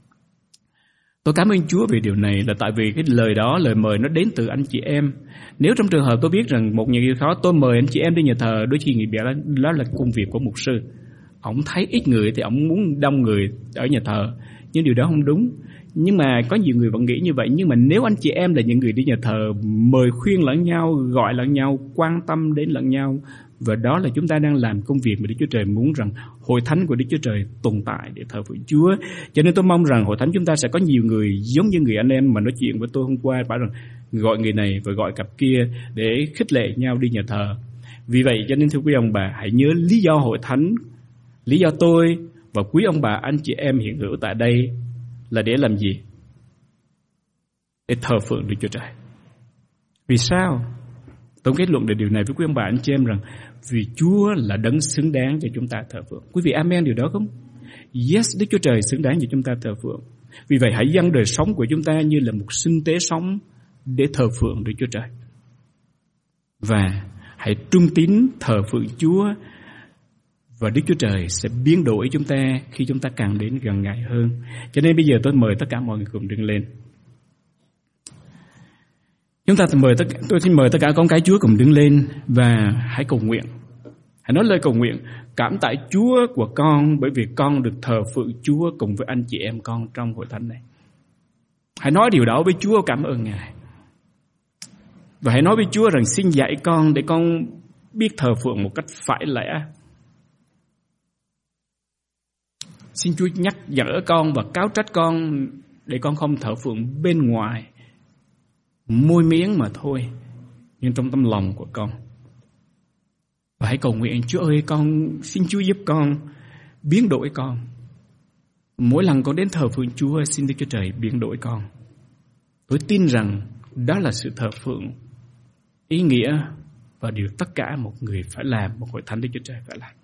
Tôi cảm ơn Chúa về điều này, là tại vì cái lời đó, lời mời nó đến từ anh chị em. Nếu trong trường hợp tôi biết rằng một nhà khó tôi mời anh chị em đi nhà thờ, đôi khi nghĩ đó là công việc của mục sư. Ông thấy ít người thì ông muốn đông người ở nhà thờ, nhưng điều đó không đúng. Nhưng mà có nhiều người vẫn nghĩ như vậy. Nhưng mà nếu anh chị em là những người đi nhà thờ, mời khuyên lẫn nhau, gọi lẫn nhau, quan tâm đến lẫn nhau, và đó là chúng ta đang làm công việc mà Đức Chúa Trời muốn rằng hội thánh của Đức Chúa Trời tồn tại để thờ phượng Chúa. Cho nên tôi mong rằng hội thánh chúng ta sẽ có nhiều người giống như người anh em mà nói chuyện với tôi hôm qua, bảo rằng gọi người này và gọi cặp kia để khích lệ nhau đi nhà thờ. Vì vậy cho nên thưa quý ông bà, hãy nhớ lý do hội thánh, lý do tôi và quý ông bà anh chị em hiện hữu tại đây là để làm gì? Để thờ phượng Đức Chúa Trời. Vì sao? Tôi kết luận được điều này với quý ông bà anh chị em rằng vì Chúa là đấng xứng đáng cho chúng ta thờ phượng. Quý vị amen điều đó không? Yes, Đức Chúa Trời xứng đáng cho chúng ta thờ phượng. Vì vậy hãy dâng đời sống của chúng ta như là một sinh tế sống để thờ phượng Đức Chúa Trời. Và hãy trung tín thờ phượng Chúa, và Đức Chúa Trời sẽ biến đổi chúng ta khi chúng ta càng đến gần Ngài hơn. Cho nên bây giờ tôi mời tất cả mọi người cùng đứng lên. Tôi xin mời tất cả con cái Chúa cùng đứng lên và hãy cầu nguyện. Hãy nói lời cầu nguyện: cảm tạ Chúa của con bởi vì con được thờ phượng Chúa cùng với anh chị em con trong hội thánh này. Hãy nói điều đó với Chúa, cảm ơn Ngài. Và hãy nói với Chúa rằng xin dạy con để con biết thờ phượng một cách phải lẽ. Xin Chúa nhắc nhở con và cáo trách con để con không thờ phượng bên ngoài, môi miếng mà thôi, nhưng trong tâm lòng của con. Và hãy cầu nguyện: Chúa ơi, con xin Chúa giúp con, biến đổi con. Mỗi lần con đến thờ phượng Chúa, xin Đức Chúa Trời biến đổi con. Tôi tin rằng đó là sự thờ phượng ý nghĩa và điều tất cả một người phải làm, một hội thánh Đức Chúa Trời phải làm.